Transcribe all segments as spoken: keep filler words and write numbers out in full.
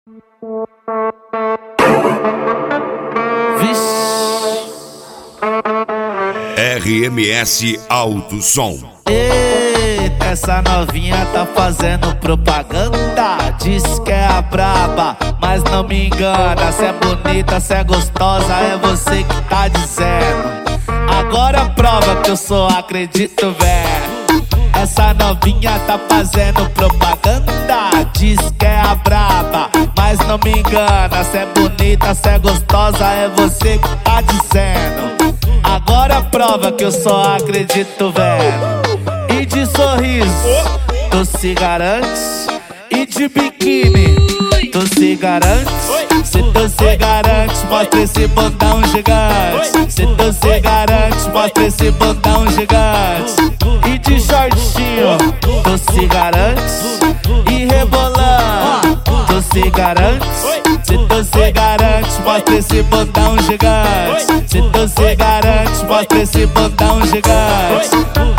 R M S Alto Som. Eita, essa novinha tá fazendo propaganda. Diz que é a braba, mas não me engana. Se é bonita, se é gostosa, é você que tá dizendo. Agora prova que eu só acredito, velho. Essa novinha tá fazendo propaganda. Diz que é a braba, mas não me engana. Se é bonita, se é gostosa, é você que tá dizendo. Agora prova que eu só acredito, velho. E de sorriso, tu se garante. E de biquíni, tu se garante. Se tu se garante, mostra esse bundão gigante. Se tu se garante, mostra esse bundão gigante. E de shortinho, tu se garante. E rebolando, tu se garante. Se tu se garante, mostra esse bundão gigante. Se tu se garante, mostra esse bundão gigante.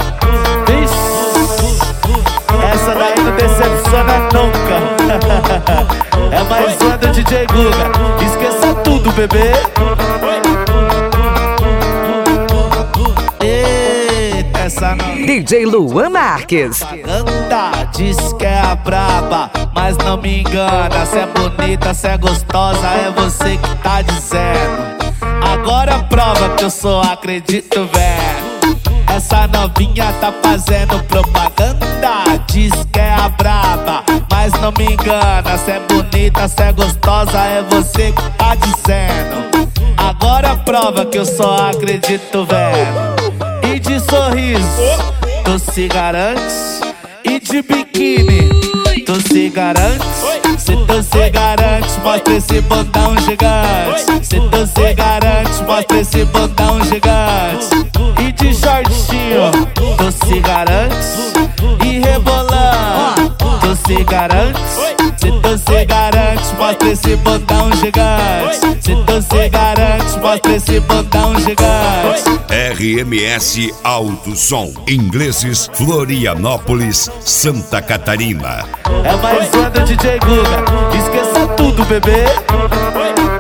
Vixe, essa daí não decepciona nunca. É mais uma do D J Guga. Esqueça tudo, bebê. Eita, essa não. D J Luan Marques. Anda, diz que é a braba, mas não me engana. Se é bonita, se é gostosa, é você que tá dizendo. Agora prova que eu só acredito, velho. Essa novinha tá fazendo propaganda. Diz que é a braba, mas não me engana. Se é bonita, se é gostosa, é você que tá dizendo. Agora prova que eu só acredito, velho. E de sorriso, tu se garante. E de biquíni, tu se garante. Se tu se garante, mostra esse bundão gigante. Se tu se garante, mostra esse bundão gigante. E de shortinho, tu se garante. E rebolando, tu se garante. Se tu se garante, mostra esse bundão gigante. Se tu se garante, mostra esse bundão gigante. R M S Alto Som. Ingleses, Florianópolis, Santa Catarina. É mais uma do D J Guga. Esqueça tudo, bebê.